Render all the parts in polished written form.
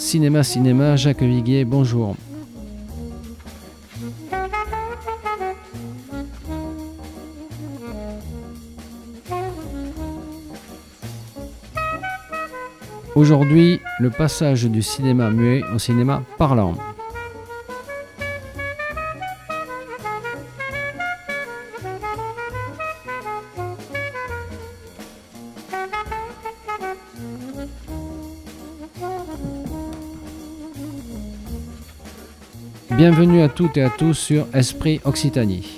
Cinéma, Jacques Viguier, bonjour. Aujourd'hui, le passage du cinéma muet au cinéma parlant. Bienvenue à toutes et à tous sur Esprit Occitanie.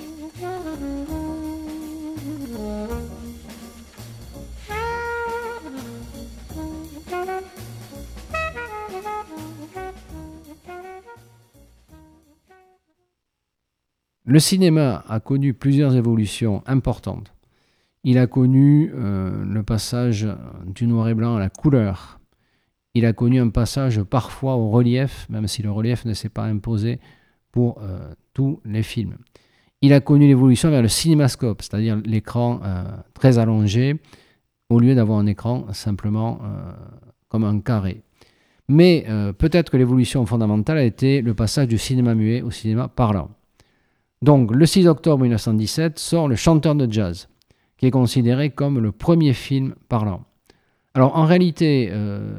Le cinéma a connu plusieurs évolutions importantes. Il a connu le passage du noir et blanc à la couleur. Il a connu un passage parfois au relief, même si le relief ne s'est pas imposé pour tous les films. Il a connu l'évolution vers le cinémascope, c'est-à-dire l'écran très allongé, au lieu d'avoir un écran simplement comme un carré. Mais peut-être que l'évolution fondamentale a été le passage du cinéma muet au cinéma parlant. Donc, le 6 octobre 1917 sort Le Chanteur de jazz, qui est considéré comme le premier film parlant. Alors, en réalité,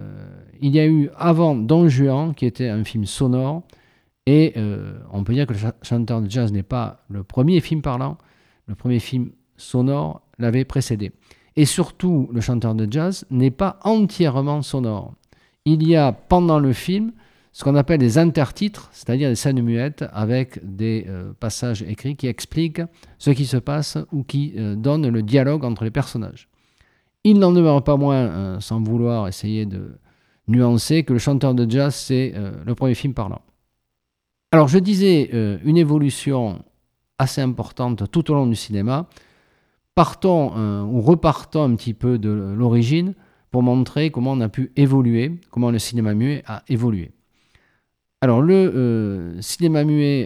il y a eu avant Don Juan, qui était un film sonore, et on peut dire que Le Chanteur de jazz n'est pas le premier film parlant, le premier film sonore l'avait précédé. Et surtout, Le Chanteur de jazz n'est pas entièrement sonore. Il y a, pendant le film, ce qu'on appelle des intertitres, c'est-à-dire des scènes muettes avec des passages écrits qui expliquent ce qui se passe ou qui donnent le dialogue entre les personnages. Il n'en demeure pas moins, sans vouloir essayer de nuancer, que Le Chanteur de jazz, c'est le premier film parlant. Alors, je disais une évolution assez importante tout au long du cinéma. Partons ou repartons un petit peu de l'origine pour montrer comment on a pu évoluer, comment le cinéma muet a évolué. Alors, le cinéma muet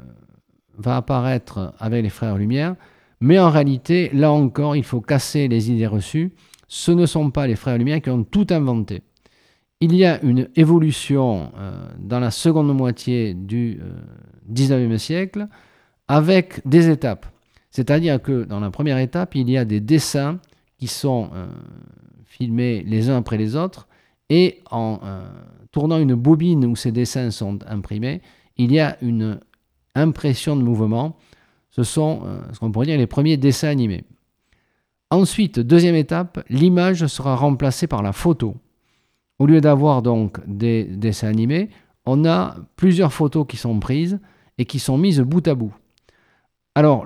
va apparaître avec les Frères Lumière, mais en réalité, là encore, il faut casser les idées reçues. Ce ne sont pas les Frères Lumière qui ont tout inventé. Il y a une évolution dans la seconde moitié du XIXe siècle avec des étapes. C'est-à-dire que dans la première étape, il y a des dessins qui sont filmés les uns après les autres, et en tournant une bobine où ces dessins sont imprimés, il y a une impression de mouvement. Ce sont ce qu'on pourrait dire les premiers dessins animés. Ensuite, deuxième étape, l'image sera remplacée par la photo. Au lieu d'avoir donc des dessins animés, on a plusieurs photos qui sont prises et qui sont mises bout à bout. Alors,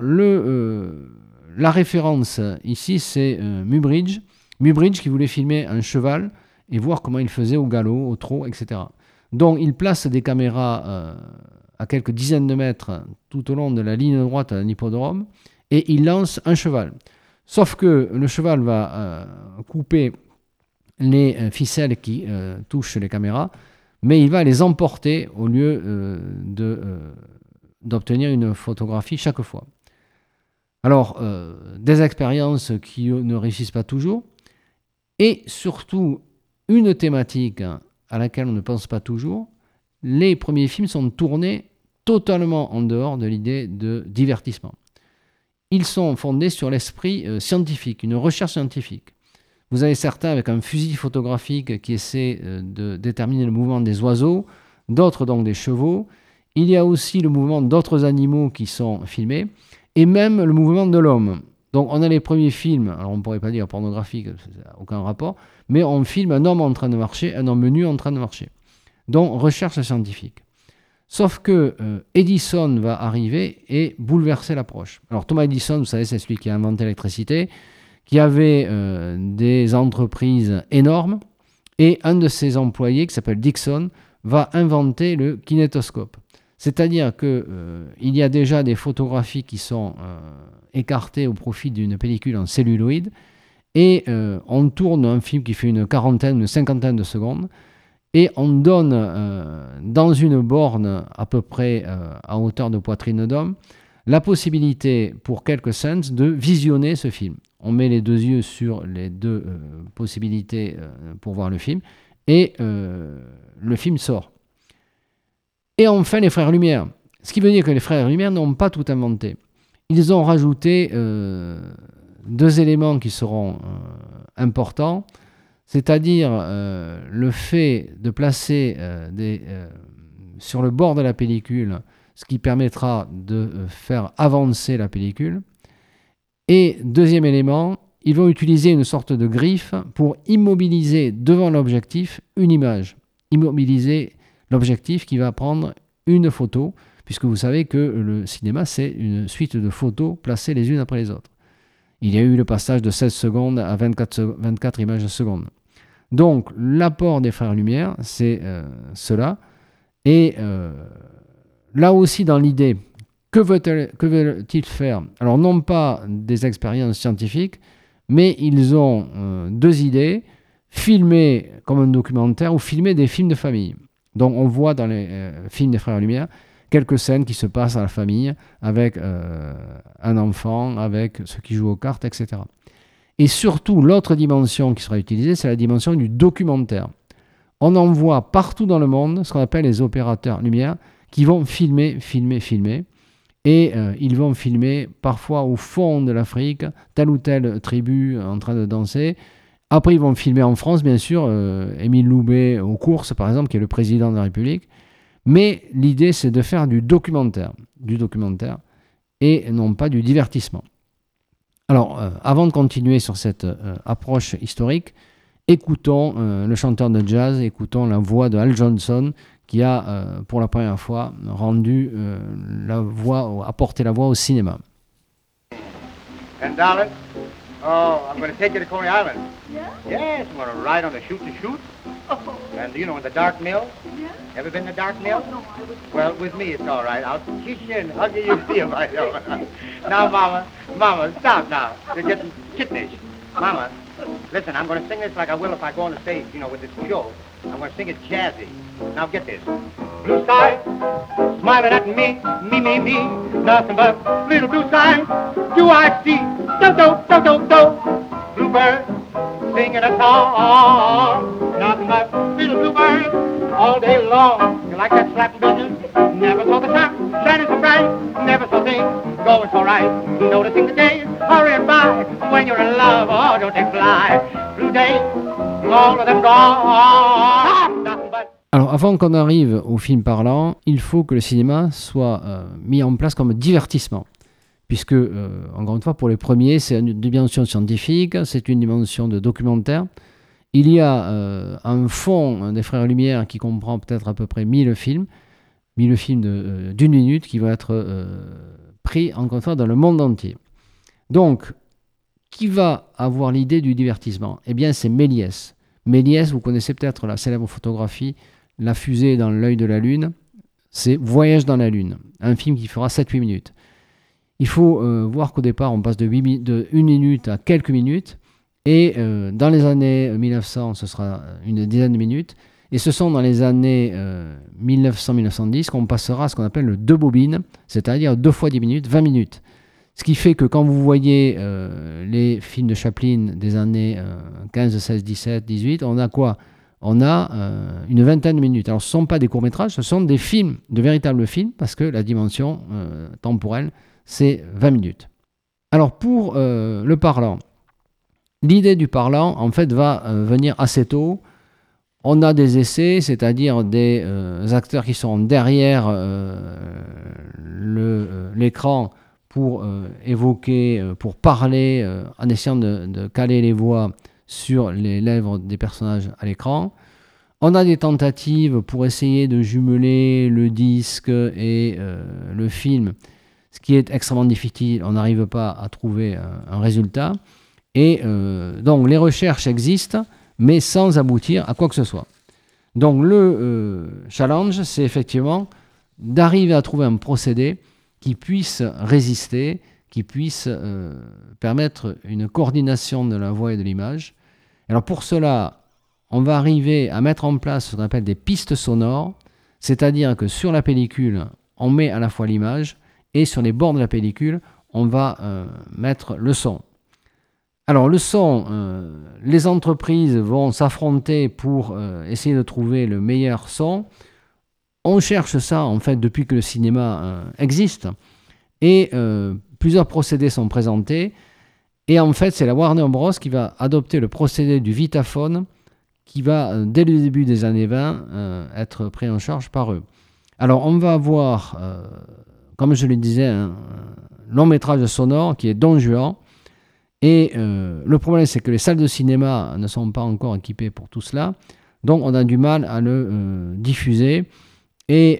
la référence ici, c'est Muybridge. Muybridge qui voulait filmer un cheval et voir comment il faisait au galop, au trot, etc. Donc, il place des caméras à quelques dizaines de mètres tout au long de la ligne droite d'un hippodrome et il lance un cheval. Sauf que le cheval va couper les ficelles qui touchent les caméras, mais il va les emporter au lieu d'obtenir une photographie chaque fois. Alors, des expériences qui ne réussissent pas toujours, et surtout une thématique à laquelle on ne pense pas toujours. Les premiers films sont tournés totalement en dehors de l'idée de divertissement. Ils sont fondés sur l'esprit scientifique, une recherche scientifique. Vous avez certains avec un fusil photographique qui essaie de déterminer le mouvement des oiseaux, d'autres donc des chevaux. Il y a aussi le mouvement d'autres animaux qui sont filmés, et même le mouvement de l'homme. Donc on a les premiers films, alors on ne pourrait pas dire pornographiques, ça n'a aucun rapport, mais on filme un homme en train de marcher, un homme nu en train de marcher. Donc recherche scientifique. Sauf que Edison va arriver et bouleverser l'approche. Alors Thomas Edison, vous savez, c'est celui qui a inventé l'électricité, qui avait des entreprises énormes, et un de ses employés, qui s'appelle Dickson, va inventer le kinétoscope. C'est-à-dire qu'il y a déjà des photographies qui sont écartées au profit d'une pellicule en celluloïd, et on tourne un film qui fait une quarantaine, une cinquantaine de secondes, et on donne dans une borne à peu près à hauteur de poitrine d'homme la possibilité pour quelques scènes de visionner ce film. On met les deux yeux sur les deux possibilités pour voir le film et le film sort. Et enfin, les frères Lumière. Ce qui veut dire que les frères Lumière n'ont pas tout inventé. Ils ont rajouté deux éléments qui seront importants, c'est-à-dire le fait de placer sur le bord de la pellicule, ce qui permettra de faire avancer la pellicule. Et deuxième élément, ils vont utiliser une sorte de griffe pour immobiliser devant l'objectif une image. Immobiliser l'objectif qui va prendre une photo, puisque vous savez que le cinéma, c'est une suite de photos placées les unes après les autres. Il y a eu le passage de 16 secondes à 24 images seconde. Donc, l'apport des frères Lumière, c'est cela. Et là aussi, dans l'idée, que veulent-ils faire? Alors, non pas des expériences scientifiques, mais ils ont deux idées, filmer comme un documentaire ou filmer des films de famille. Donc, on voit dans les films des frères Lumière quelques scènes qui se passent à la famille, avec un enfant, avec ceux qui jouent aux cartes, etc. Et surtout, l'autre dimension qui sera utilisée, c'est la dimension du documentaire. On en voit partout dans le monde ce qu'on appelle les opérateurs lumière qui vont filmer. Et ils vont filmer parfois au fond de l'Afrique, telle ou telle tribu en train de danser. Après, ils vont filmer en France, bien sûr, Émile Loubet aux courses, par exemple, qui est le président de la République. Mais l'idée, c'est de faire du documentaire et non pas du divertissement. Alors, avant de continuer sur cette approche historique, écoutons le chanteur de jazz, écoutons la voix de Al Johnson, qui a, pour la première fois, apporté la voix au cinéma. $10? Oh, I'm going to take you to Coney Island. Yeah? Yes, I'm going to ride on the chute-to-chute. Oh. And, you know, in the dark mill. Yeah? Ever been in the dark mill? Oh, no, I was... Well, with me, it's all right. I'll kiss you and hug you, you'll feel myself. Now, Mama, stop now. You're getting kittenish. Mama, listen, I'm going to sing this like I will if I go on the stage, you know, with this show. I'm going to sing it jazzy. Now, get this. Blue sky, smiling at me, me. Nothing but little blue sky. Do I see? Do. Bluebird, singing a song. Nothing but little bluebird all day long. You like that slapping business? Never saw the sun shining so bright. Never saw things going so right. Noticing the days hurrying by. When you're in love, oh, don't they fly? Blue days, all of them gone. Nothing but... Alors, avant qu'on arrive au film parlant, il faut que le cinéma soit mis en place comme divertissement. Puisque, encore une fois, pour les premiers, c'est une dimension scientifique, c'est une dimension de documentaire. Il y a un fond des Frères Lumière qui comprend peut-être à peu près 1000 films d'une minute qui vont être pris, encore une fois, dans le monde entier. Donc, qui va avoir l'idée du divertissement? Eh bien, c'est Méliès. Méliès, vous connaissez peut-être la célèbre photographie « La fusée dans l'œil de la Lune ». C'est « Voyage dans la Lune », un film qui fera 7-8 minutes. Il faut voir qu'au départ, on passe de 1 minute à quelques minutes. Et dans les années 1900, ce sera une dizaine de minutes. Et ce sont dans les années 1900-1910 qu'on passera à ce qu'on appelle le 2 bobines, c'est-à-dire 2 fois 10 minutes, 20 minutes. Ce qui fait que quand vous voyez les films de Chaplin des années 15, 16, 17, 18, on a quoi? On a une vingtaine de minutes. Alors ce ne sont pas des courts-métrages, ce sont des films, de véritables films, parce que la dimension temporelle, c'est 20 minutes. Alors pour le parlant, l'idée du parlant, en fait, va venir assez tôt. On a des essais, c'est-à-dire des acteurs qui sont derrière l'écran pour évoquer, pour parler, en essayant de caler les voix sur les lèvres des personnages à l'écran. On a des tentatives pour essayer de jumeler le disque et le film, ce qui est extrêmement difficile. On n'arrive pas à trouver un résultat. Et donc les recherches existent, mais sans aboutir à quoi que ce soit. Donc le challenge, c'est effectivement d'arriver à trouver un procédé qui puisse résister, qui puisse permettre une coordination de la voix et de l'image. Alors pour cela, on va arriver à mettre en place ce qu'on appelle des pistes sonores, c'est-à-dire que sur la pellicule, on met à la fois l'image et sur les bords de la pellicule, on va mettre le son. Alors le son, les entreprises vont s'affronter pour essayer de trouver le meilleur son. On cherche ça en fait depuis que le cinéma existe et plusieurs procédés sont présentés. Et en fait, c'est la Warner Bros. Qui va adopter le procédé du Vitaphone qui va, dès le début des années 20, être pris en charge par eux. Alors, on va avoir, comme je le disais, un long métrage sonore qui est Don Juan. Et le problème, c'est que les salles de cinéma ne sont pas encore équipées pour tout cela. Donc, on a du mal à le diffuser. Et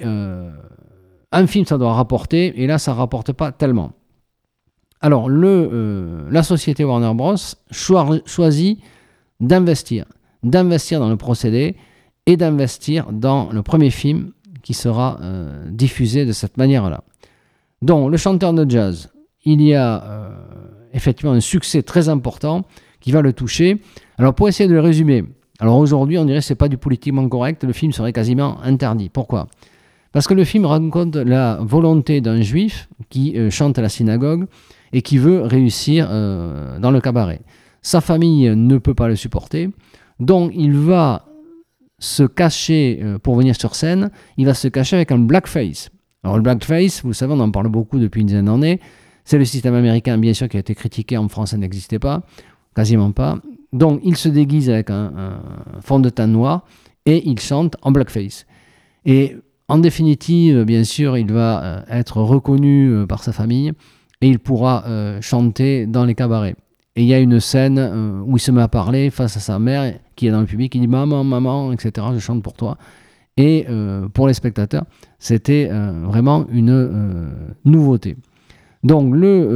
un film, ça doit rapporter. Et là, ça ne rapporte pas tellement. Alors, la société Warner Bros. Choisit d'investir dans le procédé et d'investir dans le premier film qui sera diffusé de cette manière-là. Donc, Le chanteur de jazz, il y a effectivement un succès très important qui va le toucher. Alors, pour essayer de le résumer, alors aujourd'hui, on dirait que ce n'est pas du politiquement correct, le film serait quasiment interdit. Pourquoi ? Parce que le film raconte la volonté d'un juif qui chante à la synagogue et qui veut réussir dans le cabaret. Sa famille ne peut pas le supporter, donc il va se cacher pour venir sur scène, il va se cacher avec un blackface. Alors le blackface, vous savez, on en parle beaucoup depuis une dizaine d'années, c'est le système américain bien sûr qui a été critiqué, en France ça n'existait pas, quasiment pas. Donc il se déguise avec un fond de teint noir et il chante en blackface. Et en définitive, bien sûr, il va être reconnu par sa famille et il pourra chanter dans les cabarets. Et il y a une scène où il se met à parler face à sa mère qui est dans le public, il dit « Maman, maman, etc., je chante pour toi ». Et pour les spectateurs, c'était vraiment une nouveauté. Donc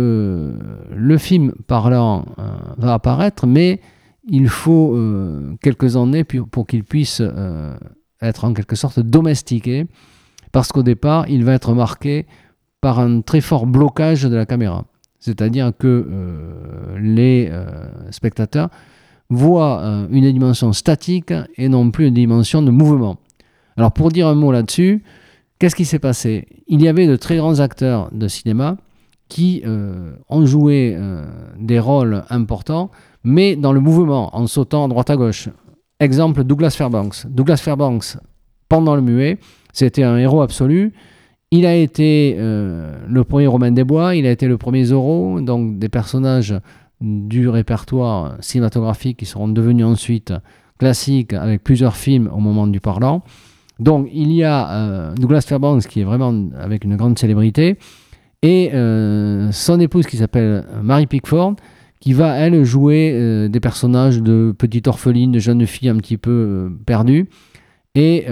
le film parlant va apparaître, mais il faut quelques années pour qu'il puisse être en quelque sorte domestiqué, parce qu'au départ, il va être marqué par un très fort blocage de la caméra. C'est-à-dire que les spectateurs voient une dimension statique et non plus une dimension de mouvement. Alors pour dire un mot là-dessus, qu'est-ce qui s'est passé ? Il y avait de très grands acteurs de cinéma qui ont joué des rôles importants, mais dans le mouvement, en sautant à droite à gauche. Exemple, Douglas Fairbanks. Douglas Fairbanks, pendant le muet, c'était un héros absolu. Il a été le premier Robin des Bois, il a été le premier Zorro, donc des personnages du répertoire cinématographique qui seront devenus ensuite classiques avec plusieurs films au moment du parlant. Donc il y a Douglas Fairbanks qui est vraiment avec une grande célébrité et son épouse qui s'appelle Mary Pickford qui va elle jouer des personnages de petites orphelines, de jeunes filles un petit peu perdues. Et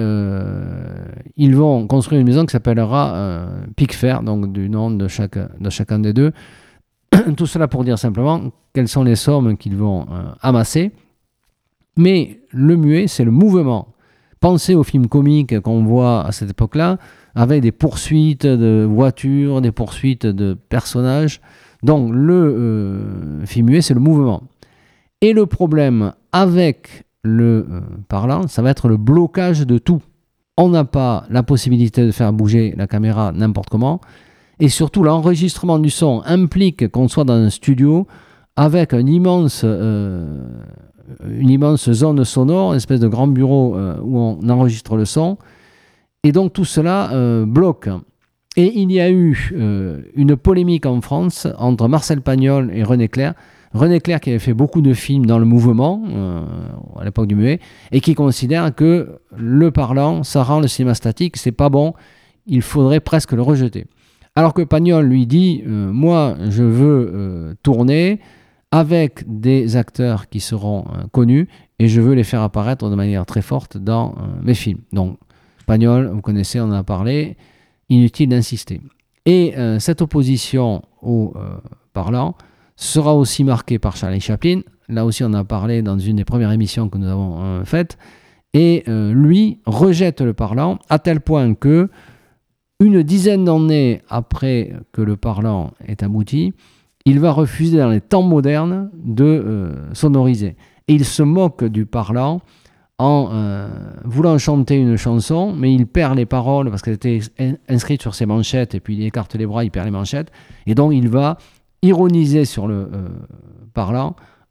ils vont construire une maison qui s'appellera Pickfair, donc du nom de chacun des deux. Tout cela pour dire simplement quelles sont les sommes qu'ils vont amasser. Mais le muet, c'est le mouvement. Pensez aux films comiques qu'on voit à cette époque-là, avec des poursuites de voitures, des poursuites de personnages. Donc le film muet, c'est le mouvement. Et le problème avec le parlant, ça va être le blocage de tout. On n'a pas la possibilité de faire bouger la caméra n'importe comment. Et surtout, l'enregistrement du son implique qu'on soit dans un studio avec une immense zone sonore, une espèce de grand bureau où on enregistre le son. Et donc tout cela bloque. Et il y a eu une polémique en France entre Marcel Pagnol et René Clair. René Clair qui avait fait beaucoup de films dans le mouvement à l'époque du muet et qui considère que le parlant, ça rend le cinéma statique, c'est pas bon, il faudrait presque le rejeter. Alors que Pagnol lui dit moi je veux tourner avec des acteurs qui seront connus et je veux les faire apparaître de manière très forte dans mes films. Donc Pagnol, vous connaissez, on en a parlé, inutile d'insister. Et cette opposition au parlant sera aussi marqué par Charlie Chaplin. Là aussi, on a parlé dans une des premières émissions que nous avons faites. Et lui rejette le parlant à tel point que une dizaine d'années après que le parlant est abouti, il va refuser dans les temps modernes de sonoriser. Et il se moque du parlant en voulant chanter une chanson, mais il perd les paroles parce qu'elle était inscrite sur ses manchettes et puis il écarte les bras, il perd les manchettes. Et donc il va ironiser sur le parlant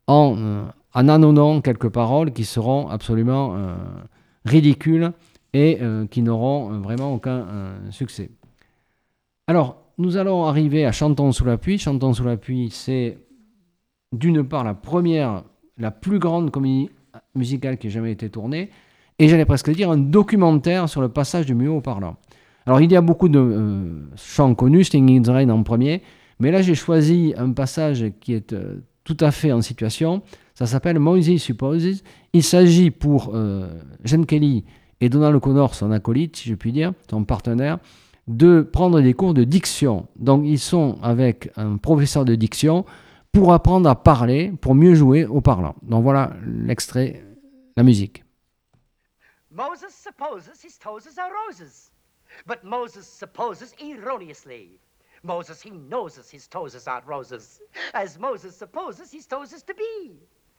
en annonnant quelques paroles qui seront absolument ridicules et qui n'auront vraiment aucun succès. Alors, nous allons arriver à Chantons sous la pluie. Chantons sous la pluie, c'est d'une part la plus grande comédie musicale qui ait jamais été tournée, et j'allais presque dire un documentaire sur le passage du muet au parlant. Alors, il y a beaucoup de chants connus, Sting in the Rain en premier, mais là, j'ai choisi un passage qui est tout à fait en situation. Ça s'appelle Moses Supposes. Il s'agit pour Gene Kelly et Donald O'Connor, son acolyte, si je puis dire, son partenaire, de prendre des cours de diction. Donc, ils sont avec un professeur de diction pour apprendre à parler, pour mieux jouer au parlant. Donc, voilà l'extrait, la musique. Moses supposes his toes are roses, but Moses supposes erroneously. Moses, he knows his toes aren't roses, as Moses supposes his toes to be.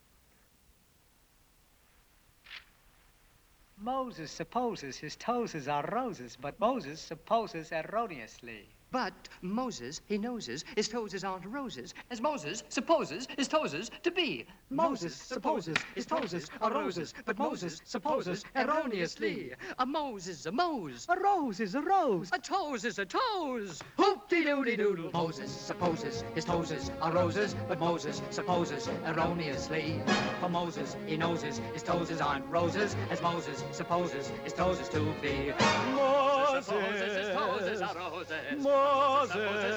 Moses supposes his toes are roses, but Moses supposes erroneously. But Moses, he knows his toes aren't roses, as Moses supposes his toes to be. Moses supposes his toes are roses, but Moses supposes erroneously. A Mose is a Mose. A rose is a rose. A toes is a toes. Hoop-de-doody-doodle. Moses supposes his toes are roses, but Moses supposes erroneously. For Moses, he knows his toes aren't roses, as Moses supposes his toes to be. Moses supposes his toes are roses. Moses,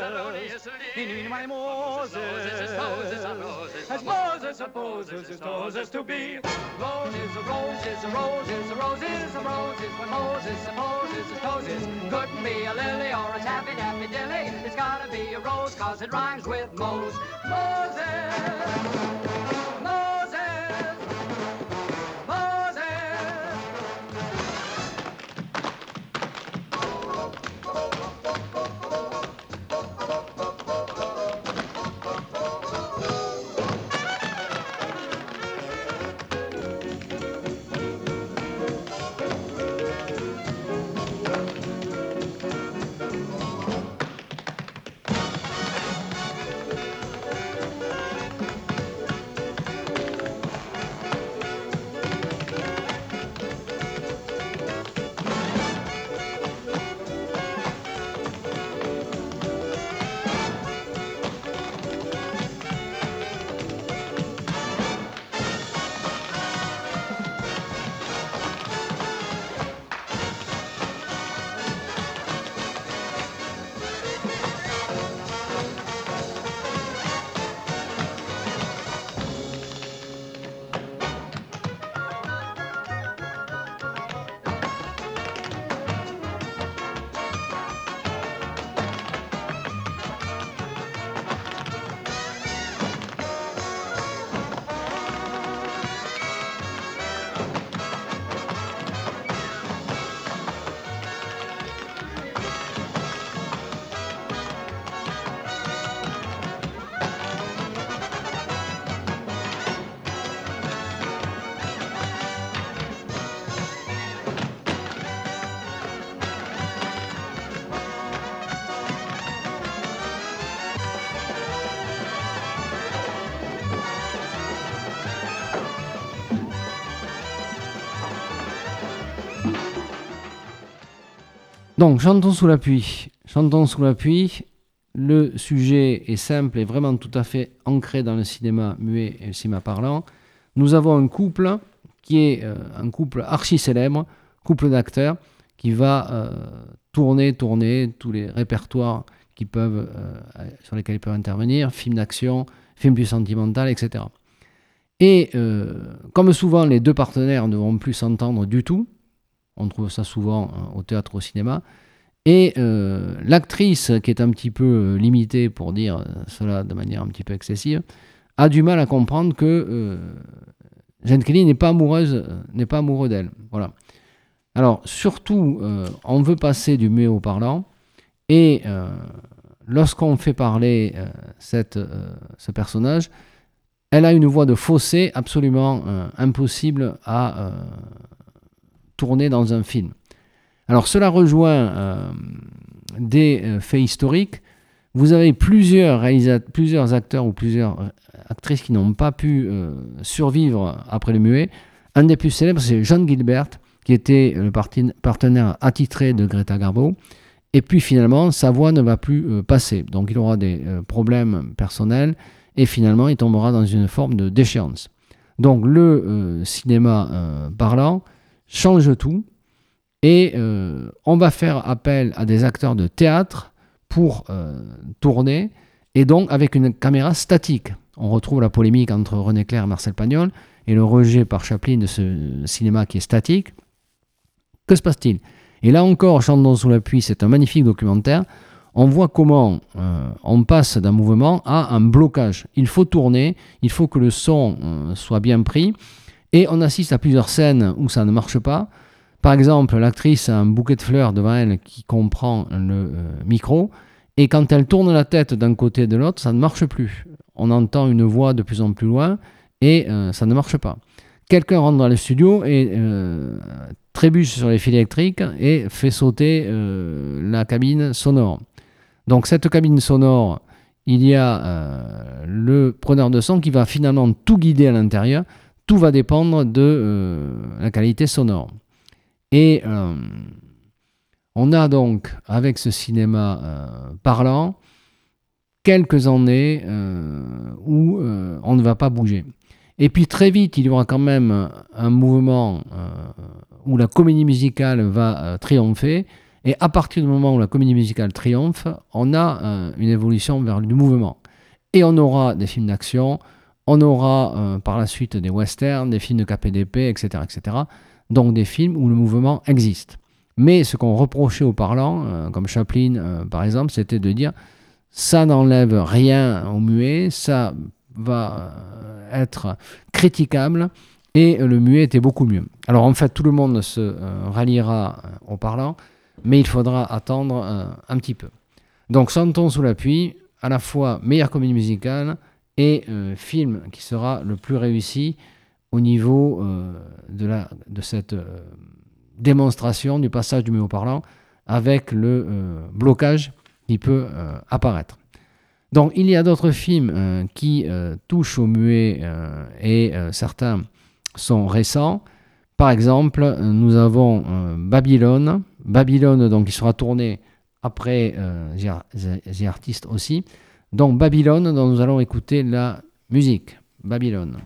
as Moses supposes his toes to be. Rose is a rose, is a rose, is a rose, is a rose, is what Moses supposes his toes is. Couldn't be a lily or a taffy daffy dilly. It's gotta be a rose, cause it rhymes with Mose. Moses, Moses, Moses. Donc, Chantons sous la pluie. Chantons sous la pluie, le sujet est simple et vraiment tout à fait ancré dans le cinéma muet et le cinéma parlant. Nous avons un couple qui est un couple archi célèbre, couple d'acteurs, qui va tourner tous les répertoires sur lesquels ils peuvent intervenir, films d'action, films plus sentimentaux, etc. Et comme souvent, les deux partenaires ne vont plus s'entendre du tout. On trouve ça souvent au théâtre, au cinéma. Et l'actrice, qui est un petit peu limitée, pour dire cela de manière un petit peu excessive, a du mal à comprendre que Gene Kelly n'est pas amoureux d'elle. Voilà. Alors, surtout, on veut passer du muet au parlant, et lorsqu'on fait parler ce personnage, elle a une voix de fausset absolument impossible à tourner dans un film. Alors cela rejoint des faits historiques. Vous avez plusieurs acteurs ou plusieurs actrices qui n'ont pas pu survivre après le muet. Un des plus célèbres, c'est John Gilbert, qui était le partenaire attitré de Greta Garbo. Et puis finalement, sa voix ne va plus passer. Donc il aura des problèmes personnels et finalement, il tombera dans une forme de déchéance. Donc le cinéma parlant change tout et on va faire appel à des acteurs de théâtre pour tourner et donc avec une caméra statique. On retrouve la polémique entre René Clair et Marcel Pagnol et le rejet par Chaplin de ce cinéma qui est statique. Que se passe-t-il ? Et là encore, Chantons sous la pluie, c'est un magnifique documentaire. On voit comment on passe d'un mouvement à un blocage. Il faut tourner, il faut que le son soit bien pris. Et on assiste à plusieurs scènes où ça ne marche pas. Par exemple, l'actrice a un bouquet de fleurs devant elle qui comprend le micro. Et quand elle tourne la tête d'un côté et de l'autre, ça ne marche plus. On entend une voix de plus en plus loin et ça ne marche pas. Quelqu'un rentre dans le studio et trébuche sur les fils électriques et fait sauter la cabine sonore. Donc cette cabine sonore, il y a le preneur de son qui va finalement tout guider à l'intérieur. Tout va dépendre de la qualité sonore. Et on a donc, avec ce cinéma parlant, quelques années où on ne va pas bouger. Et puis très vite, il y aura quand même un mouvement où la comédie musicale va triompher. Et à partir du moment où la comédie musicale triomphe, on a une évolution vers du mouvement. Et on aura des films d'action, on aura par la suite des westerns, des films de KPDP, etc., etc. Donc des films où le mouvement existe. Mais ce qu'on reprochait aux parlants, comme Chaplin par exemple, c'était de dire ça n'enlève rien au muet, ça va être critiquable et le muet était beaucoup mieux. Alors en fait, tout le monde se ralliera aux parlants, mais il faudra attendre un petit peu. Donc Chantons sous la pluie, à la fois meilleure comédie musicale et film qui sera le plus réussi au niveau de cette démonstration du passage du muet au parlant avec le blocage qui peut apparaître. Donc il y a d'autres films qui touchent au muet et certains sont récents. Par exemple, nous avons Babylone. Babylone, donc, qui sera tourné après The Artist aussi. Donc Babylone, dont nous allons écouter la musique. Babylone.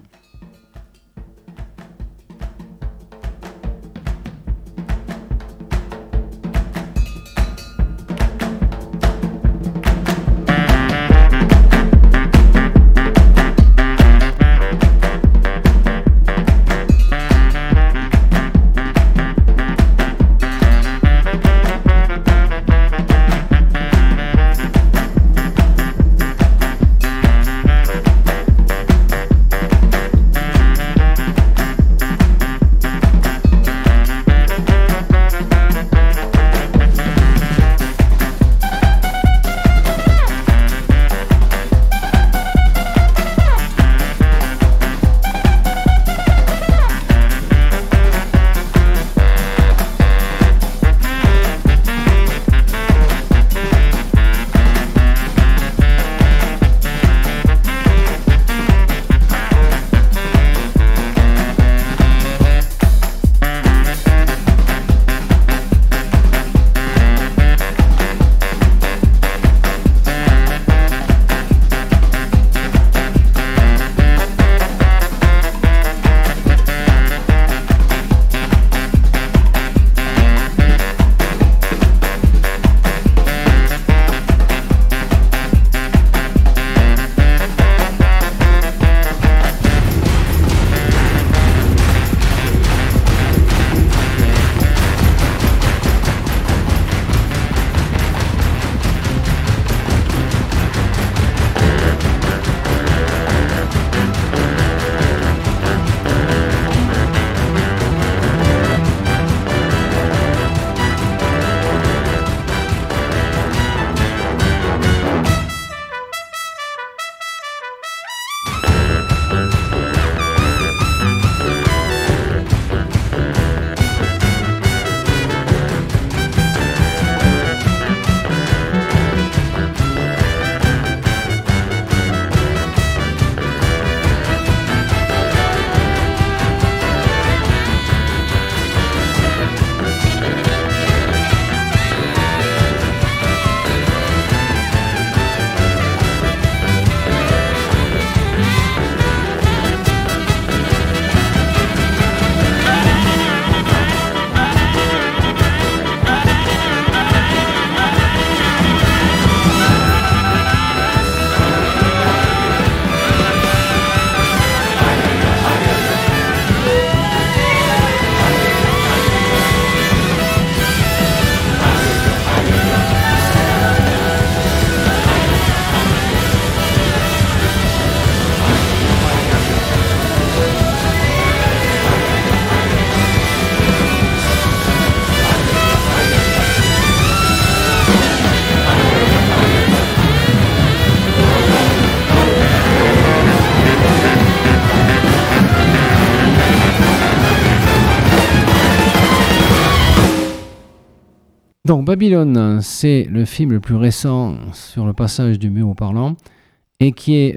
Donc Babylone, c'est le film le plus récent sur le passage du muet au parlant et qui est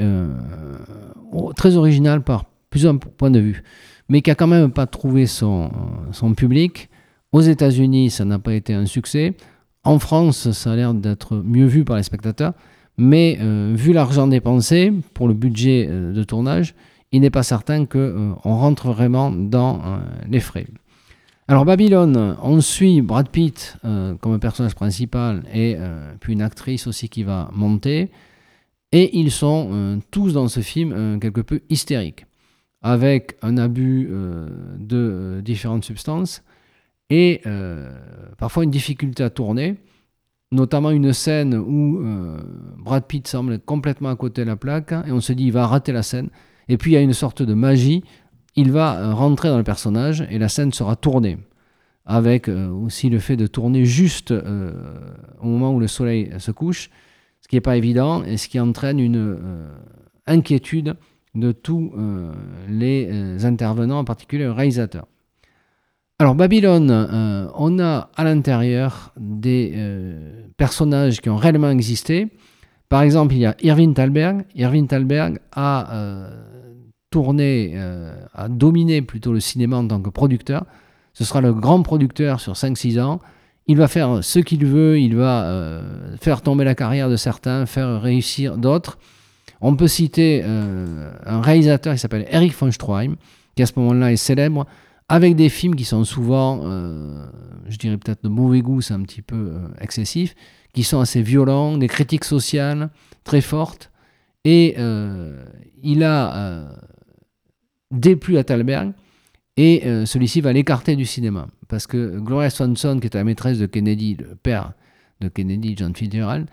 très original par plusieurs points de vue, mais qui a quand même pas trouvé son public. Aux États-Unis, ça n'a pas été un succès. En France, ça a l'air d'être mieux vu par les spectateurs, mais vu l'argent dépensé pour le budget de tournage, il n'est pas certain qu'on rentre vraiment dans les frais. Alors Babylone, on suit Brad Pitt comme personnage principal et puis une actrice aussi qui va monter. Et ils sont tous dans ce film quelque peu hystériques, avec un abus de différentes substances et parfois une difficulté à tourner, notamment une scène où Brad Pitt semble être complètement à côté de la plaque et on se dit il va rater la scène. Et puis il y a une sorte de magie, il va rentrer dans le personnage et la scène sera tournée, avec aussi le fait de tourner juste au moment où le soleil se couche, ce qui n'est pas évident et ce qui entraîne une inquiétude de tous les intervenants, en particulier le réalisateur. Alors Babylone, on a à l'intérieur des personnages qui ont réellement existé. Par exemple, il y a Irving Thalberg. Irving Thalberg a tourné, a dominé plutôt le cinéma en tant que producteur. Ce sera le grand producteur sur 5-6 ans. Il va faire ce qu'il veut, il va faire tomber la carrière de certains, faire réussir d'autres. On peut citer un réalisateur qui s'appelle Erich von Stroheim, qui à ce moment-là est célèbre, avec des films qui sont souvent, je dirais peut-être de mauvais goût, c'est un petit peu excessif, qui sont assez violents, des critiques sociales très fortes. Et il a déplu à Thalberg, et celui-ci va l'écarter du cinéma. Parce que Gloria Swanson, qui était la maîtresse de Kennedy, le père de Kennedy, John Fitzgerald,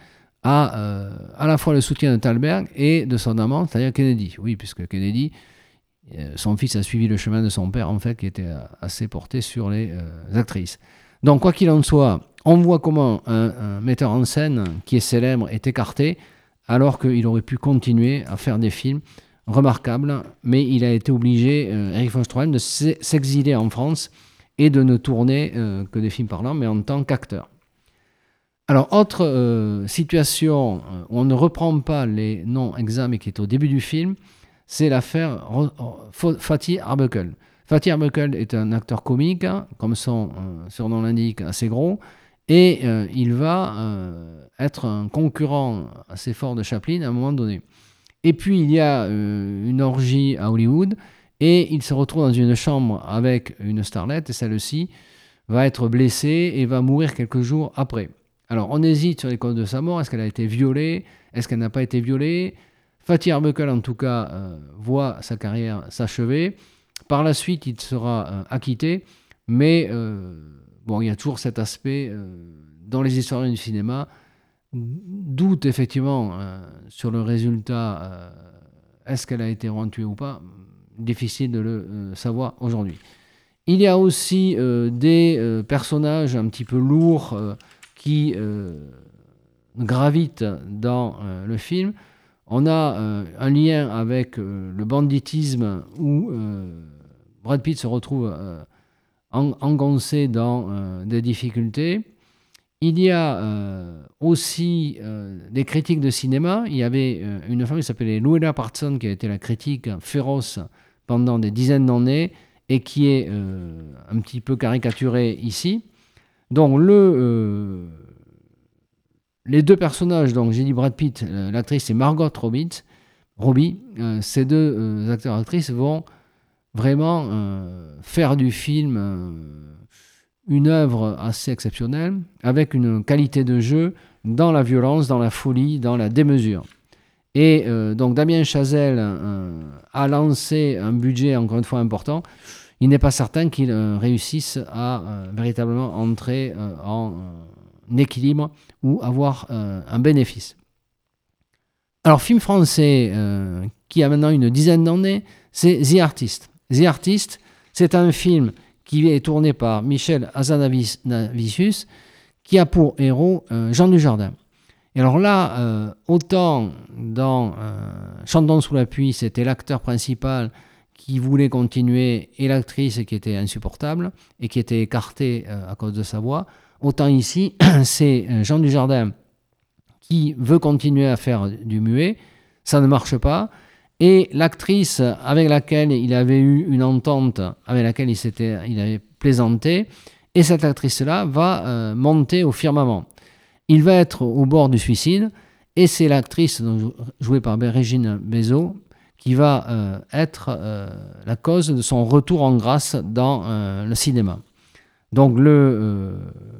a à la fois le soutien de Thalberg et de son amant, c'est-à-dire Kennedy. Oui, puisque Kennedy, son fils a suivi le chemin de son père, en fait, qui était assez porté sur les actrices. Donc, quoi qu'il en soit, on voit comment un metteur en scène qui est célèbre est écarté, alors qu'il aurait pu continuer à faire des films remarquables, mais il a été obligé, Erich von Stroheim, de s'exiler en France et de ne tourner que des films parlants, mais en tant qu'acteur. Alors, autre situation où on ne reprend pas les noms exacts, mais qui est au début du film, c'est l'affaire Fatih Arbuckle. Fatih Arbuckle est un acteur comique, comme son surnom l'indique, assez gros, et il va être un concurrent assez fort de Chaplin à un moment donné. Et puis, il y a une orgie à Hollywood, et il se retrouve dans une chambre avec une starlette, et celle-ci va être blessée et va mourir quelques jours après. Alors, on hésite sur les causes de sa mort. Est-ce qu'elle a été violée? Est-ce qu'elle n'a pas été violée? Fatih Arbuckle, en tout cas, voit sa carrière s'achever. Par la suite, il sera acquitté, mais bon, il y a toujours cet aspect dans les historiens du cinéma, doute effectivement sur le résultat. Est-ce qu'elle a été vraiment tuée ou pas? Difficile de le savoir aujourd'hui. Il y a aussi des personnages un petit peu lourds qui gravitent dans le film. On a un lien avec le banditisme où Brad Pitt se retrouve engoncé dans des difficultés. Il y a aussi des critiques de cinéma. Il y avait une femme qui s'appelait Louella Parson, qui a été la critique féroce pendant des dizaines d'années et qui est un petit peu caricaturée ici. Donc les deux personnages, donc j'ai dit Brad Pitt, l'actrice c'est Margot Robbie. Ces deux acteurs et actrices vont vraiment faire du film une œuvre assez exceptionnelle, avec une qualité de jeu dans la violence, dans la folie, dans la démesure. Et donc Damien Chazelle a lancé un budget encore une fois important. Il n'est pas certain qu'il réussisse à véritablement entrer en équilibre ou avoir un bénéfice. Alors, film français qui a maintenant une dizaine d'années, c'est The Artist. The Artist, c'est un film qui est tourné par Michel Hazanavicius, qui a pour héros Jean Dujardin. Et alors là, autant dans Chantons sous la pluie, c'était l'acteur principal qui voulait continuer et l'actrice qui était insupportable et qui était écartée à cause de sa voix, Autant ici, c'est Jean Dujardin qui veut continuer à faire du muet, ça ne marche pas, et l'actrice avec laquelle il avait eu une entente, avec laquelle il avait plaisanté, et cette actrice-là va monter au firmament. Il va être au bord du suicide, et c'est l'actrice jouée par Régine Bezo qui va être la cause de son retour en grâce dans le cinéma. Donc le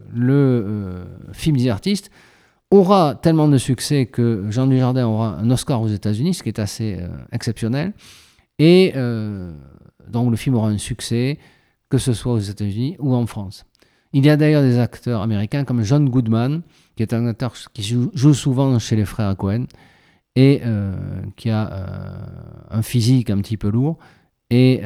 film des artistes aura tellement de succès que Jean Dujardin aura un Oscar aux États-Unis, ce qui est assez exceptionnel. Et donc le film aura un succès, que ce soit aux États-Unis ou en France. Il y a d'ailleurs des acteurs américains comme John Goodman, qui est un acteur qui joue souvent chez les frères Coen et qui a un physique un petit peu lourd et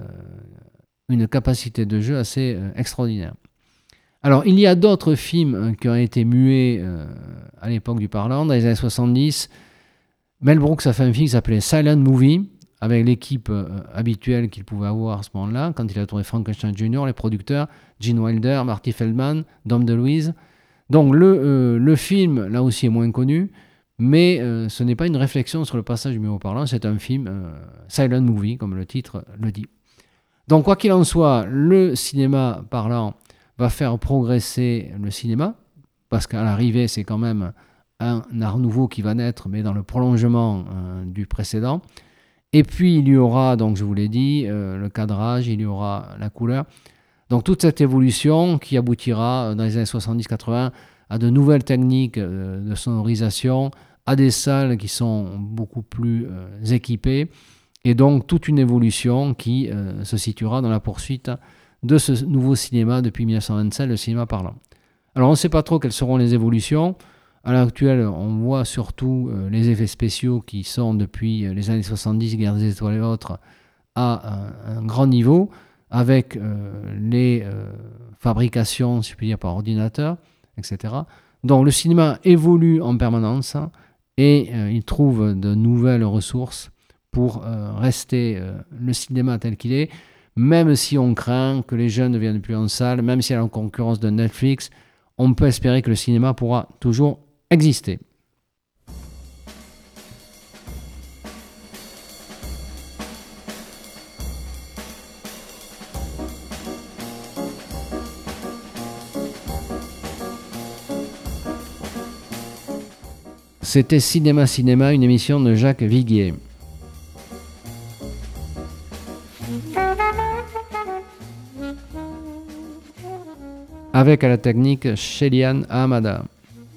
une capacité de jeu assez extraordinaire. Alors, il y a d'autres films qui ont été muets à l'époque du parlant, dans les années 70. Mel Brooks a fait un film qui s'appelait Silent Movie, avec l'équipe habituelle qu'il pouvait avoir à ce moment-là, quand il a tourné Frankenstein Jr., les producteurs, Gene Wilder, Marty Feldman, Dom DeLuise. Donc, le film, là aussi, est moins connu, mais ce n'est pas une réflexion sur le passage du muet au parlant, c'est un film Silent Movie, comme le titre le dit. Donc, quoi qu'il en soit, le cinéma parlant va faire progresser le cinéma, parce qu'à l'arrivée, c'est quand même un art nouveau qui va naître, mais dans le prolongement du précédent. Et puis, il y aura, donc je vous l'ai dit, le cadrage, il y aura la couleur. Donc, toute cette évolution qui aboutira dans les années 70-80 à de nouvelles techniques de sonorisation, à des salles qui sont beaucoup plus équipées, et donc toute une évolution qui se situera dans la poursuite de ce nouveau cinéma depuis 1927, le cinéma parlant. Alors on ne sait pas trop quelles seront les évolutions. À l'heure actuelle, on voit surtout les effets spéciaux qui sont depuis les années 70, Guerre des Étoiles et autres, à un grand niveau, avec les fabrications, si je puis dire, par ordinateur, etc. Donc le cinéma évolue en permanence et il trouve de nouvelles ressources pour rester le cinéma tel qu'il est, même si on craint que les jeunes ne viennent plus en salle, même s'il y a la concurrence de Netflix, on peut espérer que le cinéma pourra toujours exister. C'était Cinéma Cinéma, une émission de Jacques Viguier. Avec à la technique Shelian Hamada.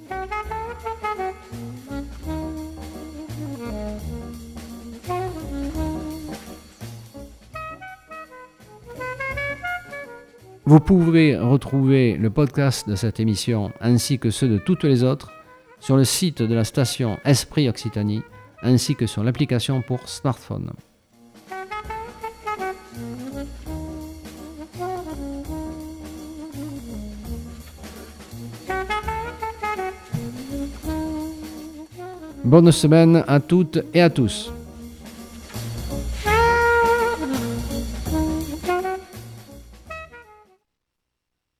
Vous pouvez retrouver le podcast de cette émission ainsi que ceux de toutes les autres sur le site de la station Esprit Occitanie ainsi que sur l'application pour smartphone. Bonne semaine à toutes et à tous.